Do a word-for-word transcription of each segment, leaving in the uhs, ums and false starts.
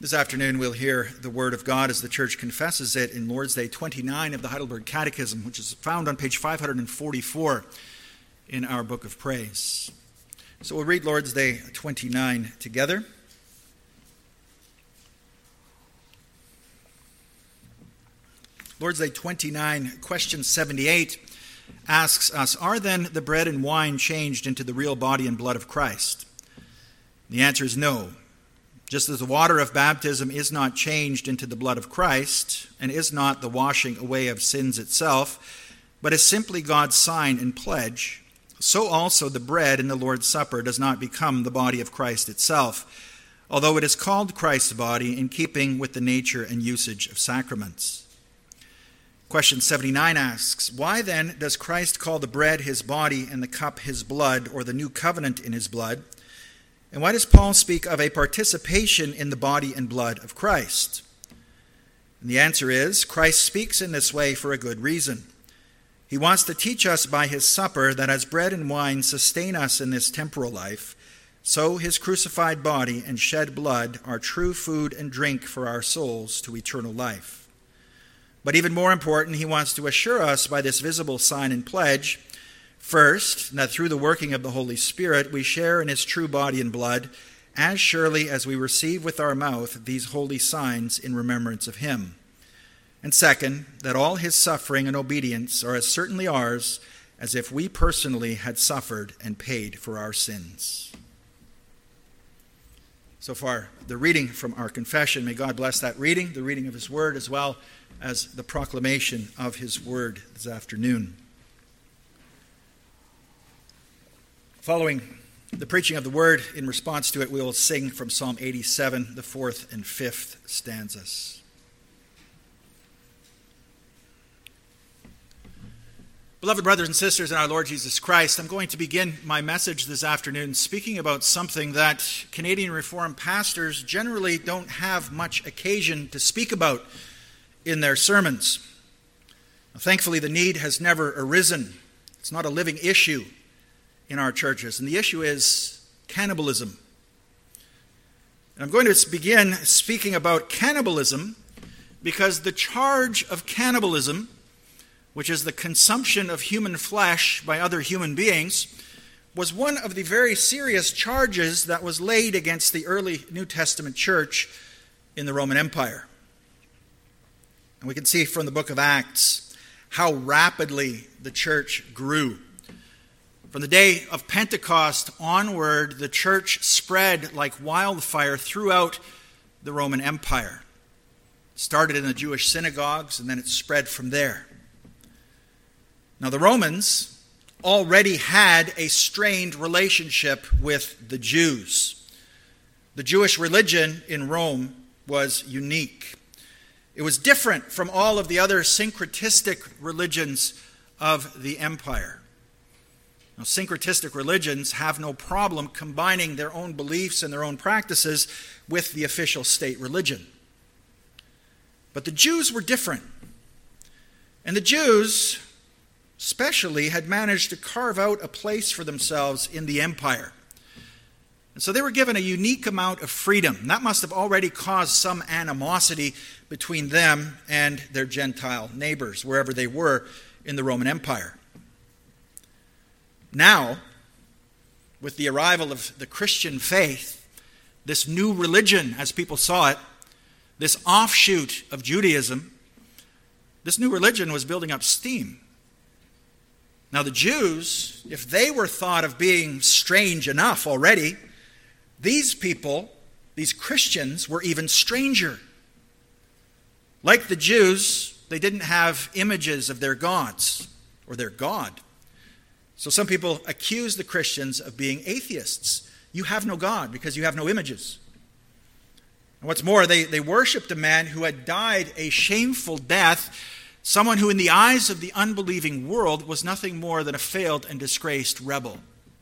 This afternoon we'll hear the Word of God as the Church confesses it in Lord's Day twenty-nine of the Heidelberg Catechism, which is found on page five forty-four in our Book of Praise. So we'll read Lord's Day twenty-nine together. Lord's Day twenty-nine, question seventy-eight, asks us, are then the bread and wine changed into the real body and blood of Christ? The answer is no. Just as the water of baptism is not changed into the blood of Christ, and is not the washing away of sins itself, but is simply God's sign and pledge, so also the bread in the Lord's Supper does not become the body of Christ itself, although it is called Christ's body in keeping with the nature and usage of sacraments. Question seventy-nine asks, why then does Christ call the bread his body and the cup his blood, or the new covenant in his blood? And why does Paul speak of a participation in the body and blood of Christ? And the answer is, Christ speaks in this way for a good reason. He wants to teach us by his supper that as bread and wine sustain us in this temporal life, so his crucified body and shed blood are true food and drink for our souls to eternal life. But even more important, he wants to assure us by this visible sign and pledge, first, that through the working of the Holy Spirit, we share in his true body and blood, as surely as we receive with our mouth these holy signs in remembrance of him. And second, that all his suffering and obedience are as certainly ours as if we personally had suffered and paid for our sins. So far, the reading from our confession. May God bless that reading, the reading of his word, as well as the proclamation of his word this afternoon. Following the preaching of the word, in response to it, we will sing from Psalm eighty-seven, the fourth and fifth stanzas. Beloved brothers and sisters in our Lord Jesus Christ, I'm going to begin my message this afternoon speaking about something that Canadian Reformed pastors generally don't have much occasion to speak about in their sermons. Thankfully, the need has never arisen. It's not a living issue in our churches, and the issue is cannibalism. And I'm going to begin speaking about cannibalism because the charge of cannibalism, which is the consumption of human flesh by other human beings, was one of the very serious charges that was laid against the early New Testament church in the Roman Empire. And we can see from the book of Acts how rapidly the church grew. From the day of Pentecost onward, the church spread like wildfire throughout the Roman Empire. It started in the Jewish synagogues, and then it spread from there. Now, the Romans already had a strained relationship with the Jews. The Jewish religion in Rome was unique. It was different from all of the other syncretistic religions of the empire. Now, syncretistic religions have no problem combining their own beliefs and their own practices with the official state religion. But the Jews were different. And the Jews, especially, had managed to carve out a place for themselves in the empire. And so they were given a unique amount of freedom. And that must have already caused some animosity between them and their Gentile neighbors, wherever they were in the Roman Empire. Now, with the arrival of the Christian faith, this new religion, as people saw it, this offshoot of Judaism, this new religion was building up steam. Now the Jews, if they were thought of being strange enough already, these people, these Christians, were even stranger. Like the Jews, they didn't have images of their gods or their God. So some people accuse the Christians of being atheists. You have no God because you have no images. And what's more, they, they worshipped a man who had died a shameful death, someone who in the eyes of the unbelieving world was nothing more than a failed and disgraced rebel.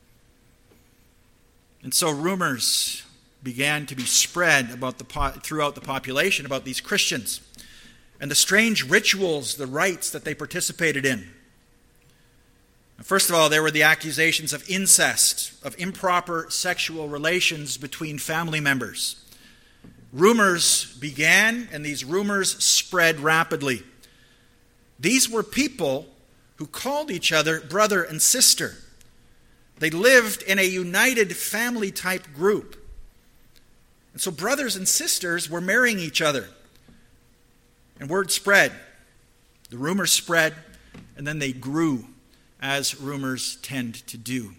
And so rumors began to be spread about the po- throughout the population about these Christians and the strange rituals, the rites that they participated in. First of all, there were the accusations of incest, of improper sexual relations between family members. Rumors began, and these rumors spread rapidly. These were people who called each other brother and sister. They lived in a united family-type group. And so brothers and sisters were marrying each other. And word spread. The rumors spread, and then they grew, as rumors tend to do.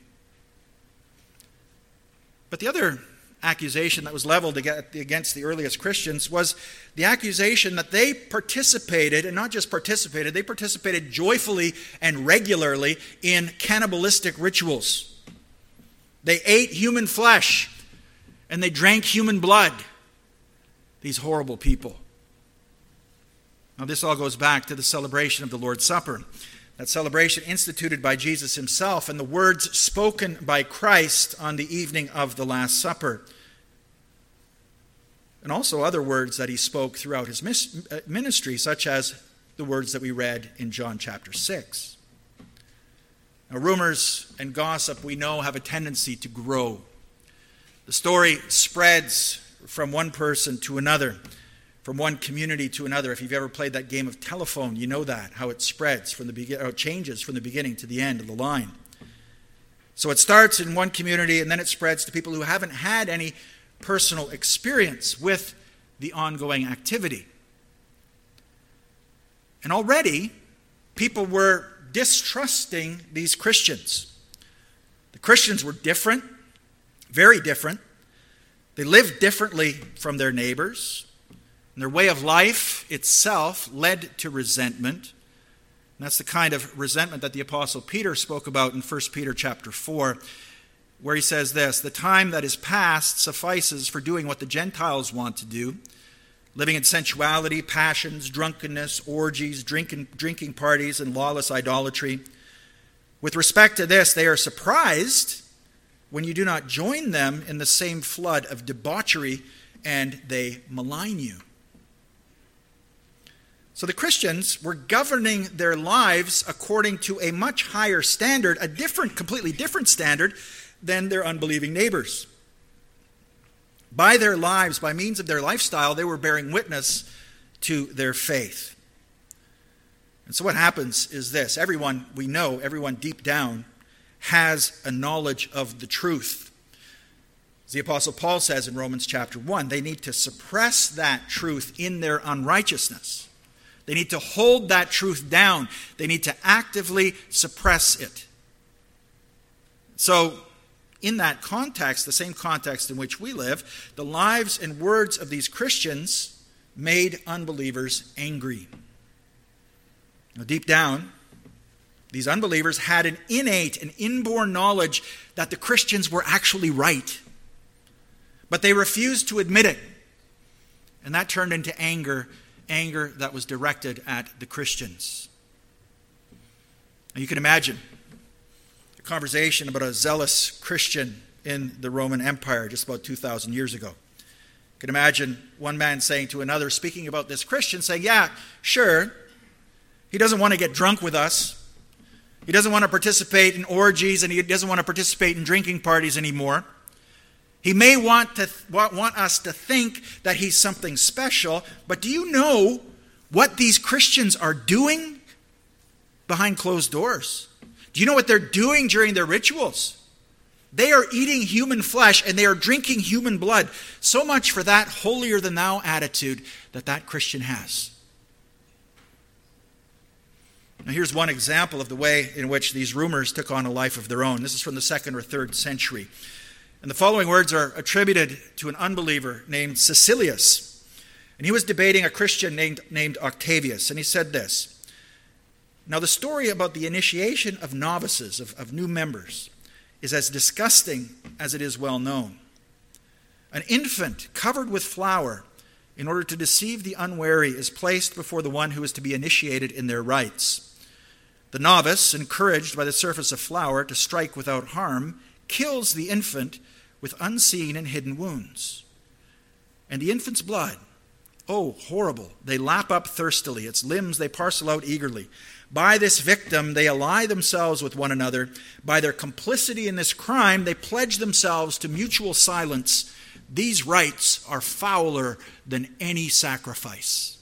But the other accusation that was leveled against the earliest Christians was the accusation that they participated, and not just participated, they participated joyfully and regularly in cannibalistic rituals. They ate human flesh and they drank human blood. These horrible people. Now this all goes back to the celebration of the Lord's Supper. That celebration instituted by Jesus himself and the words spoken by Christ on the evening of the Last Supper. And also other words that he spoke throughout his ministry, such as the words that we read in John chapter six. Now, rumors and gossip, we know, have a tendency to grow. The story spreads from one person to another, from one community to another. If you've ever played that game of telephone, you know that, how it spreads from the be- how it changes from the beginning to the end of the line. So it starts in one community, and then it spreads to people who haven't had any personal experience with the ongoing activity. And already, people were distrusting these Christians. The Christians were different, very different. They lived differently from their neighbors. And their way of life itself led to resentment. And that's the kind of resentment that the Apostle Peter spoke about in First Peter chapter four, where he says this: the time that is past suffices for doing what the Gentiles want to do, living in sensuality, passions, drunkenness, orgies, drinking, drinking parties, and lawless idolatry. With respect to this, they are surprised when you do not join them in the same flood of debauchery, and they malign you. So the Christians were governing their lives according to a much higher standard, a different, completely different standard than their unbelieving neighbors. By their lives, by means of their lifestyle, they were bearing witness to their faith. And so what happens is this: everyone, we know, everyone deep down has a knowledge of the truth. As the Apostle Paul says in Romans chapter one, they need to suppress that truth in their unrighteousness. They need to hold that truth down. They need to actively suppress it. So, in that context, the same context in which we live, the lives and words of these Christians made unbelievers angry. Now, deep down, these unbelievers had an innate and inborn knowledge that the Christians were actually right. But they refused to admit it. And that turned into anger, anger that was directed at the Christians. Now, you can imagine a conversation about a zealous Christian in the Roman Empire just about two thousand years ago. You can imagine one man saying to another, speaking about this Christian, saying, yeah, sure, he doesn't want to get drunk with us. He doesn't want to participate in orgies, and he doesn't want to participate in drinking parties anymore. He may want to want us to think that he's something special, but do you know what these Christians are doing behind closed doors? Do you know what they're doing during their rituals? They are eating human flesh and they are drinking human blood. So much for that holier-than-thou attitude that that Christian has. Now here's one example of the way in which these rumors took on a life of their own. This is from the second or third century. And the following words are attributed to an unbeliever named Caecilius. And he was debating a Christian named, named Octavius. And he said this: now the story about the initiation of novices, of, of new members, is as disgusting as it is well known. An infant covered with flour, in order to deceive the unwary, is placed before the one who is to be initiated in their rites. The novice, encouraged by the surface of flour to strike without harm, kills the infant with unseen and hidden wounds. And the infant's blood, oh, horrible, they lap up thirstily. Its limbs they parcel out eagerly. By this victim they ally themselves with one another. By their complicity in this crime they pledge themselves to mutual silence. these rites are fouler than any sacrifice.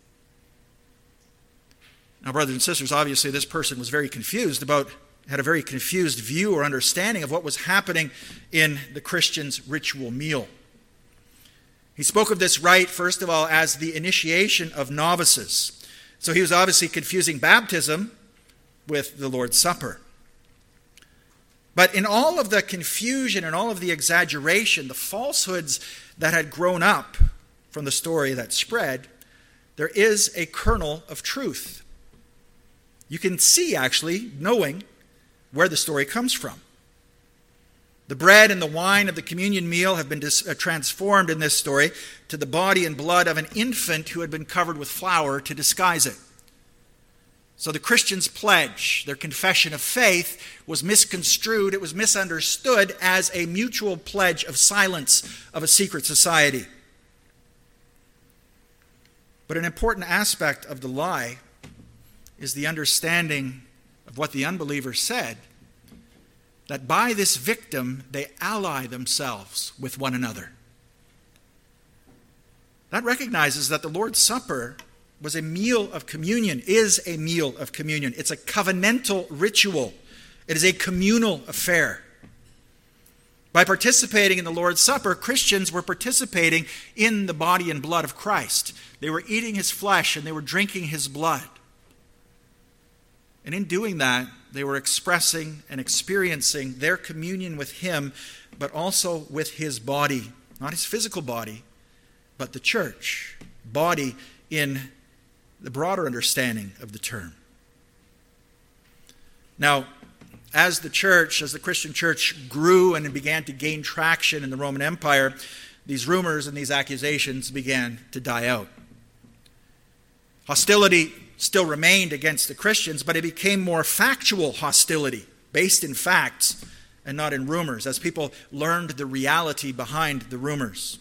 Now, brothers and sisters, obviously this person was very confused about, had a very confused view or understanding of what was happening in the Christian's ritual meal. He spoke of this rite, first of all, as the initiation of novices. So he was obviously confusing baptism with the Lord's Supper. But in all of the confusion and all of the exaggeration, the falsehoods that had grown up from the story that spread, there is a kernel of truth. You can see, actually, knowing where the story comes from. The bread and the wine of the communion meal have been dis- uh, transformed in this story to the body and blood of an infant who had been covered with flour to disguise it. So the Christians' pledge, their confession of faith, was misconstrued, it was misunderstood as a mutual pledge of silence of a secret society. But an important aspect of the lie is the understanding of what the unbeliever said, that by this victim they ally themselves with one another. That recognizes that the Lord's Supper was a meal of communion, is a meal of communion. It's a covenantal ritual. It is a communal affair. By participating in the Lord's Supper, Christians were participating in the body and blood of Christ. They were eating his flesh and they were drinking his blood. And in doing that, they were expressing and experiencing their communion with him, but also with his body, not his physical body, but the church, body in the broader understanding of the term. Now, as the church, as the Christian church grew and began to gain traction in the Roman Empire, these rumors and these accusations began to die out. Hostility still remained against the Christians, but it became more factual hostility, based in facts and not in rumors, as people learned the reality behind the rumors.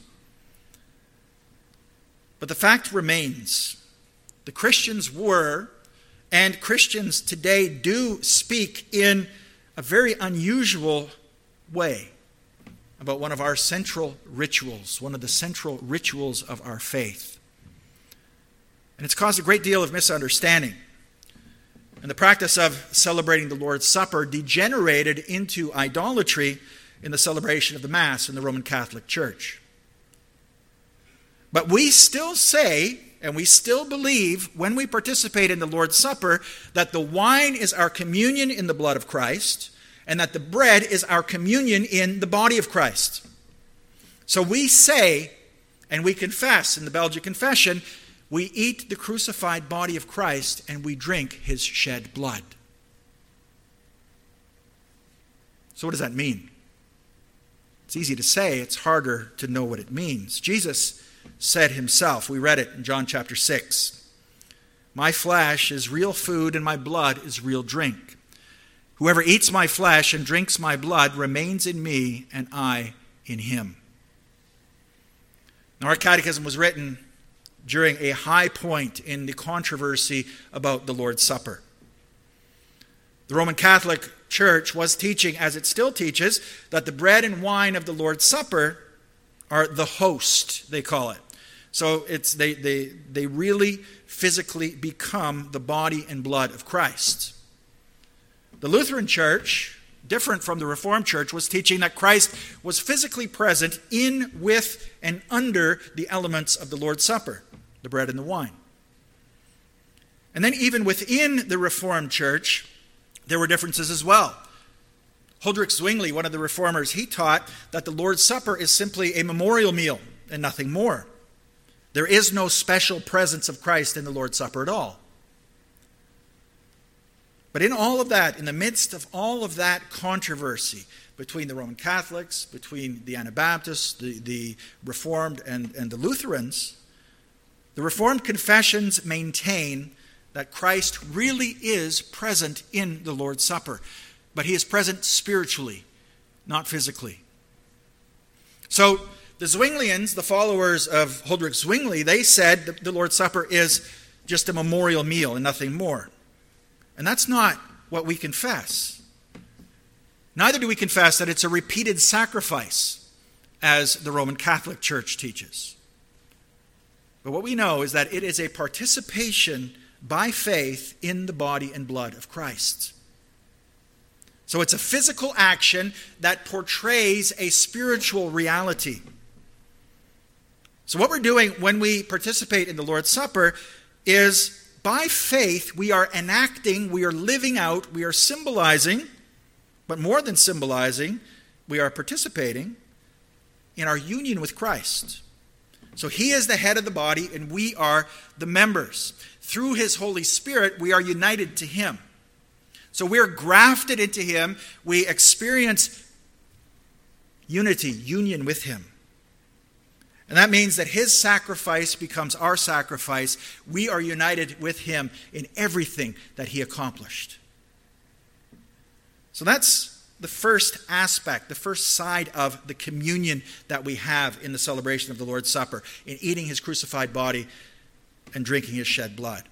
But the fact remains, the Christians were, and Christians today do speak in a very unusual way about one of our central rituals, one of the central rituals of our faith. And it's caused a great deal of misunderstanding. And the practice of celebrating the Lord's Supper degenerated into idolatry in the celebration of the Mass in the Roman Catholic Church. But we still say, and we still believe, when we participate in the Lord's Supper, that the wine is our communion in the blood of Christ, and that the bread is our communion in the body of Christ. So we say, and we confess in the Belgian Confession, we eat the crucified body of Christ and we drink his shed blood. So what does that mean? It's easy to say, it's harder to know what it means. Jesus said himself, we read it in John chapter six, "My flesh is real food and my blood is real drink. Whoever eats my flesh and drinks my blood remains in me and I in him." Now, our catechism was written during a high point in the controversy about the Lord's Supper. The Roman Catholic Church was teaching, as it still teaches, that the bread and wine of the Lord's Supper are the host, they call it. So it's they they they really physically become the body and blood of Christ. The Lutheran Church, different from the Reformed Church, was teaching that Christ was physically present in, with, and under the elements of the Lord's Supper, the bread and the wine. And then even within the Reformed Church, there were differences as well. Huldrych Zwingli, one of the reformers, he taught that the Lord's Supper is simply a memorial meal and nothing more. There is no special presence of Christ in the Lord's Supper at all. But in all of that, in the midst of all of that controversy between the Roman Catholics, between the Anabaptists, the, the Reformed, and, and the Lutherans, the Reformed confessions maintain that Christ really is present in the Lord's Supper. But he is present spiritually, not physically. So the Zwinglians, the followers of Huldrych Zwingli, they said that the Lord's Supper is just a memorial meal and nothing more. And that's not what we confess. Neither do we confess that it's a repeated sacrifice, as the Roman Catholic Church teaches. But what we know is that it is a participation by faith in the body and blood of Christ. So it's a physical action that portrays a spiritual reality. So what we're doing when we participate in the Lord's Supper is, by faith, we are enacting, we are living out, we are symbolizing, but more than symbolizing, we are participating in our union with Christ. So he is the head of the body and we are the members. Through his Holy Spirit, we are united to him. So we're grafted into him. We experience unity, union with him. And that means that his sacrifice becomes our sacrifice. We are united with him in everything that he accomplished. So that's the first aspect, the first side of the communion that we have in the celebration of the Lord's Supper, in eating his crucified body and drinking his shed blood.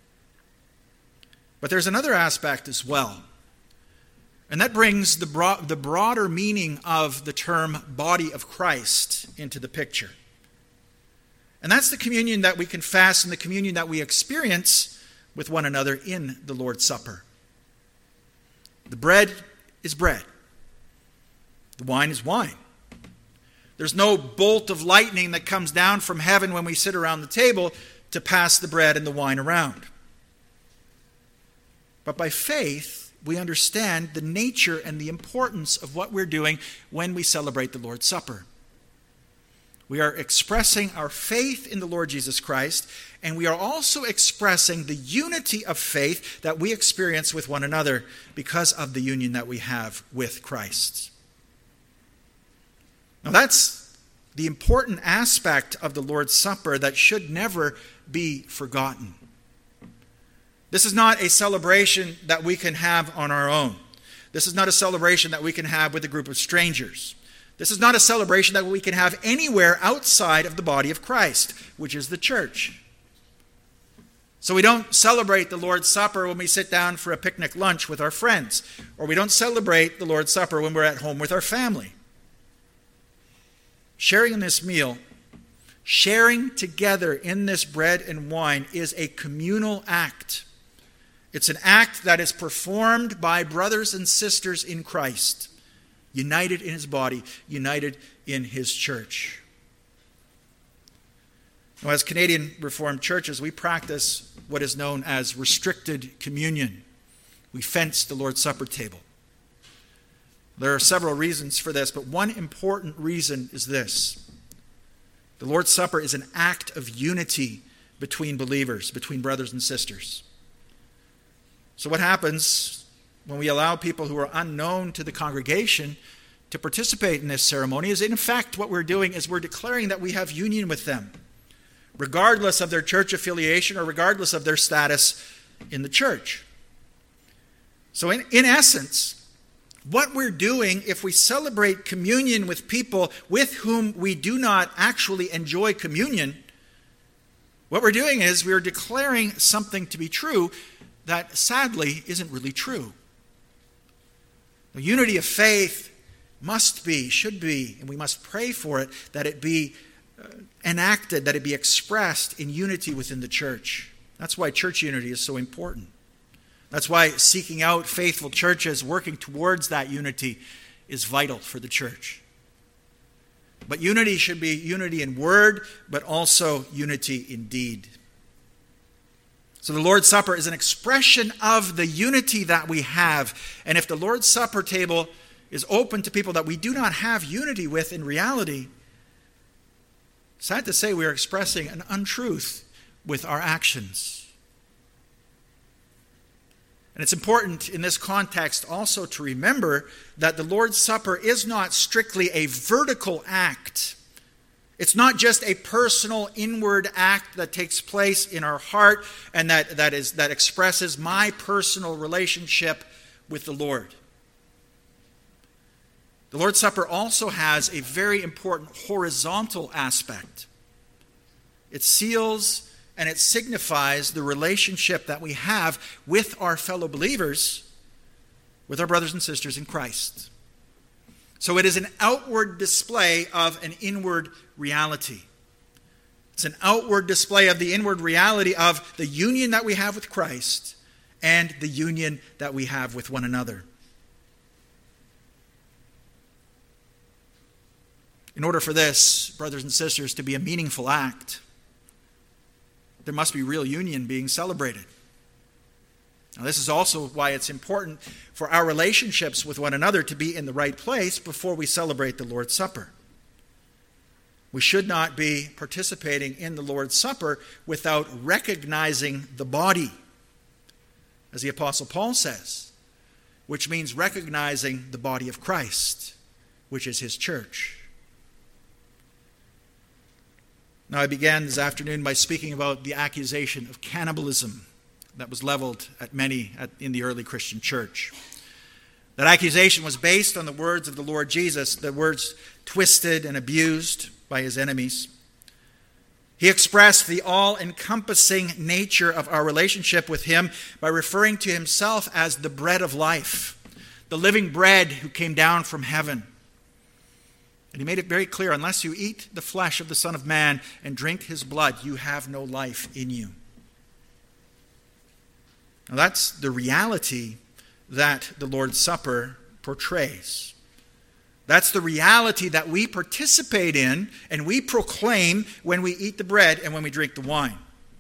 But there's another aspect as well. And that brings the, bro- the broader meaning of the term body of Christ into the picture. And that's the communion that we confess and the communion that we experience with one another in the Lord's Supper. The bread is bread. The wine is wine. There's no bolt of lightning that comes down from heaven when we sit around the table to pass the bread and the wine around. But by faith, we understand the nature and the importance of what we're doing when we celebrate the Lord's Supper. We are expressing our faith in the Lord Jesus Christ, and we are also expressing the unity of faith that we experience with one another because of the union that we have with Christ. Now that's the important aspect of the Lord's Supper that should never be forgotten. This is not a celebration that we can have on our own. This is not a celebration that we can have with a group of strangers. This is not a celebration that we can have anywhere outside of the body of Christ, which is the church. So we don't celebrate the Lord's Supper when we sit down for a picnic lunch with our friends, or we don't celebrate the Lord's Supper when we're at home with our family. Sharing in this meal, sharing together in this bread and wine is a communal act. It's an act that is performed by brothers and sisters in Christ, united in his body, united in his church. Now, as Canadian Reformed churches, we practice what is known as restricted communion. We fence the Lord's Supper table. There are several reasons for this, but one important reason is this. The Lord's Supper is an act of unity between believers, between brothers and sisters. So what happens when we allow people who are unknown to the congregation to participate in this ceremony is, in effect, what we're doing is we're declaring that we have union with them, regardless of their church affiliation or regardless of their status in the church. So in, in essence, what we're doing if we celebrate communion with people with whom we do not actually enjoy communion, what we're doing is we're declaring something to be true that sadly isn't really true. The unity of faith must be, should be, and we must pray for it, that it be uh, enacted, that it be expressed in unity within the church. That's why church unity is so important. That's why seeking out faithful churches, working towards that unity, is vital for the church. But unity should be unity in word, but also unity in deed. So the Lord's Supper is an expression of the unity that we have. And if the Lord's Supper table is open to people that we do not have unity with in reality, sad to say we are expressing an untruth with our actions. And it's important in this context also to remember that the Lord's Supper is not strictly a vertical act. It's not just a personal inward act that takes place in our heart and that, that, is, that expresses my personal relationship with the Lord. The Lord's Supper also has a very important horizontal aspect. It seals and it signifies the relationship that we have with our fellow believers, with our brothers and sisters in Christ. So it is an outward display of an inward reality. It's an outward display of the inward reality of the union that we have with Christ and the union that we have with one another. In order for this, brothers and sisters, to be a meaningful act, there must be real union being celebrated. Now, this is also why it's important for our relationships with one another to be in the right place before we celebrate the Lord's Supper. We should not be participating in the Lord's Supper without recognizing the body, as the Apostle Paul says, which means recognizing the body of Christ, which is his church. Now, I began this afternoon by speaking about the accusation of cannibalism that was leveled at many at, in the early Christian church. That accusation was based on the words of the Lord Jesus, the words twisted and abused by his enemies. He expressed the all-encompassing nature of our relationship with him by referring to himself as the bread of life, the living bread who came down from heaven. And he made it very clear, unless you eat the flesh of the Son of Man and drink his blood, you have no life in you. Now that's the reality that the Lord's Supper portrays. That's the reality that we participate in and we proclaim when we eat the bread and when we drink the wine.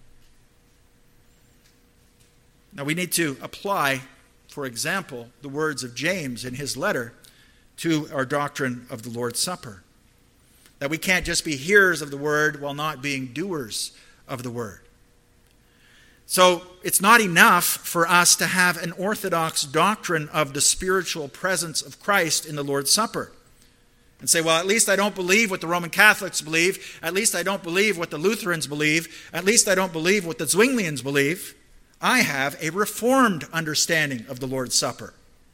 Now we need to apply, for example, the words of James in his letter to our doctrine of the Lord's Supper. That we can't just be hearers of the word while not being doers of the word. So it's not enough for us to have an orthodox doctrine of the spiritual presence of Christ in the Lord's Supper. And say, well, at least I don't believe what the Roman Catholics believe. At least I don't believe what the Lutherans believe. At least I don't believe what the Zwinglians believe. I have a reformed understanding of the Lord's Supper.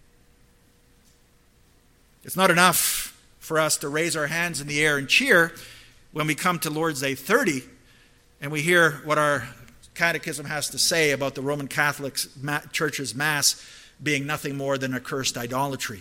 It's not enough for us to raise our hands in the air and cheer when we come to Lord's Day thirty and we hear what our catechism has to say about the Roman Catholic Church's Mass being nothing more than accursed idolatry.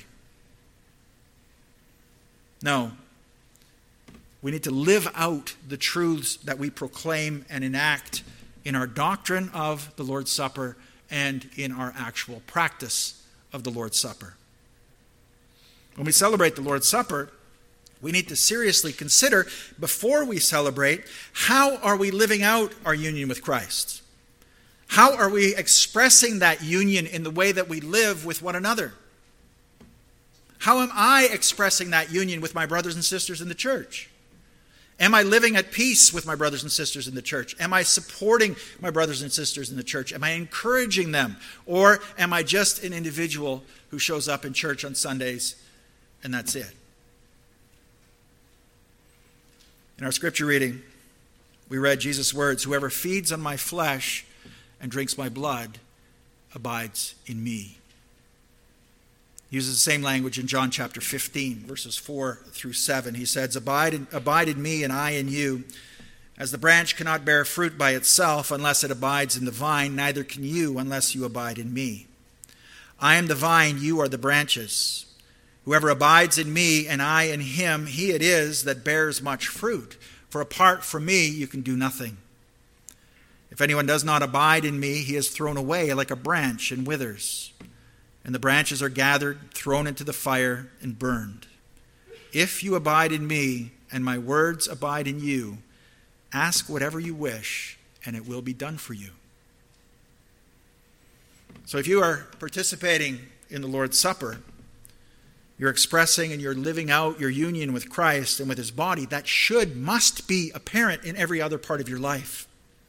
No. We need to live out the truths that we proclaim and enact in our doctrine of the Lord's Supper and in our actual practice of the Lord's Supper. When we celebrate the Lord's Supper, we need to seriously consider, before we celebrate, how are we living out our union with Christ? How are we expressing that union in the way that we live with one another? How am I expressing that union with my brothers and sisters in the church? Am I living at peace with my brothers and sisters in the church? Am I supporting my brothers and sisters in the church? Am I encouraging them? Or am I just an individual who shows up in church on Sundays and that's it? In our scripture reading, we read Jesus' words, "Whoever feeds on my flesh and drinks my blood abides in me." He uses the same language in John chapter fifteen, verses four through seven. He says, abide in, abide in me and I in you. As the branch cannot bear fruit by itself unless it abides in the vine, neither can you unless you abide in me. I am the vine, you are the branches. Whoever abides in me and I in him, he it is that bears much fruit. For apart from me, you can do nothing. If anyone does not abide in me, he is thrown away like a branch and withers. And the branches are gathered, thrown into the fire, and burned. If you abide in me, and my words abide in you, ask whatever you wish, and it will be done for you. So if you are participating in the Lord's Supper, you're expressing and you're living out your union with Christ and with his body, that should, must be apparent in every other part of your life.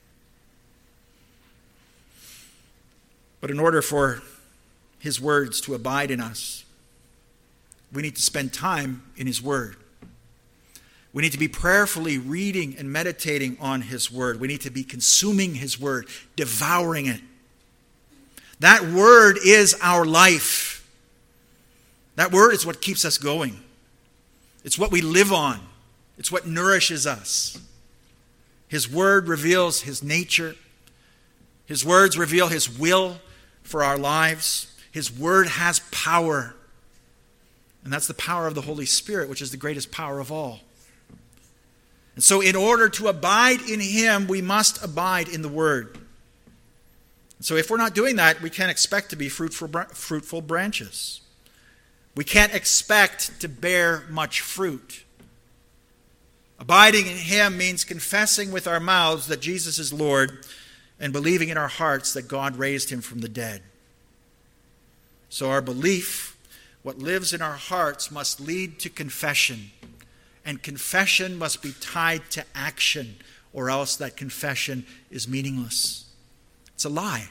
But in order for his words to abide in us, we need to spend time in his word. We need to be prayerfully reading and meditating on his word. We need to be consuming his word, devouring it. That word is our life. That word is what keeps us going. It's what we live on. It's what nourishes us. His word reveals his nature. His words reveal his will for our lives. His word has power. And that's the power of the Holy Spirit, which is the greatest power of all. And so in order to abide in him, we must abide in the Word. So if we're not doing that, we can't expect to be fruitful, fruitful branches. We can't expect to bear much fruit. Abiding in him means confessing with our mouths that Jesus is Lord and believing in our hearts that God raised him from the dead. So our belief, what lives in our hearts, must lead to confession. And confession must be tied to action, or else that confession is meaningless. It's a lie.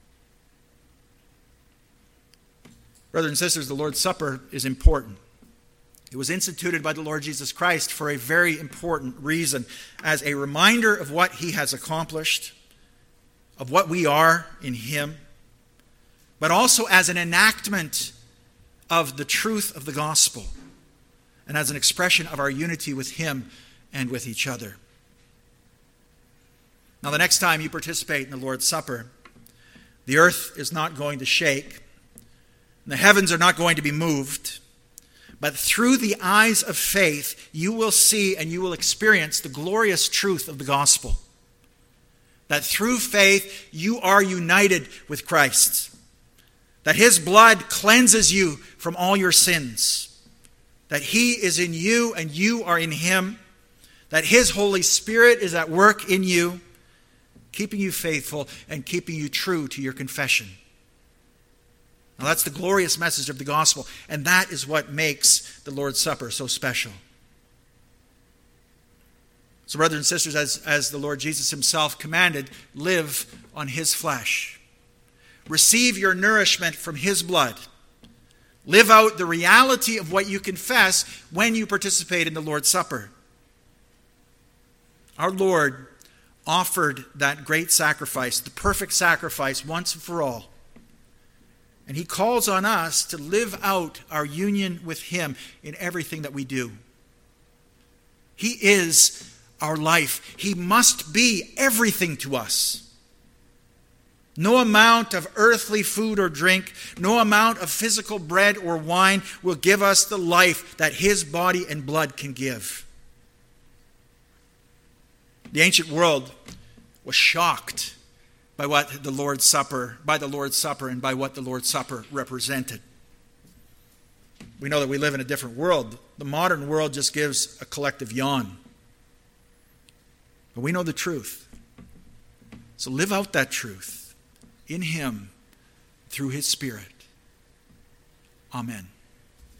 Brothers and sisters, the Lord's Supper is important. It was instituted by the Lord Jesus Christ for a very important reason, as a reminder of what he has accomplished, of what we are in him, but also as an enactment of the truth of the gospel and as an expression of our unity with him and with each other. Now, the next time you participate in the Lord's Supper, the earth is not going to shake, and the heavens are not going to be moved, but through the eyes of faith, you will see and you will experience the glorious truth of the gospel. That through faith, you are united with Christ. That his blood cleanses you from all your sins. That he is in you and you are in him. That his Holy Spirit is at work in you, keeping you faithful and keeping you true to your confession. Now that's the glorious message of the gospel, and that is what makes the Lord's Supper so special. So brothers and sisters, as, as the Lord Jesus himself commanded, live on his flesh. Receive your nourishment from his blood. Live out the reality of what you confess when you participate in the Lord's Supper. Our Lord offered that great sacrifice, the perfect sacrifice, once and for all. And he calls on us to live out our union with him in everything that we do. He is our life. He must be everything to us. No amount of earthly food or drink, no amount of physical bread or wine will give us the life that his body and blood can give. The ancient world was shocked by what the Lord's Supper, by the Lord's Supper and by what the Lord's Supper represented. We know that we live in a different world. The modern world just gives a collective yawn. But we know the truth. So live out that truth in him through his Spirit. Amen.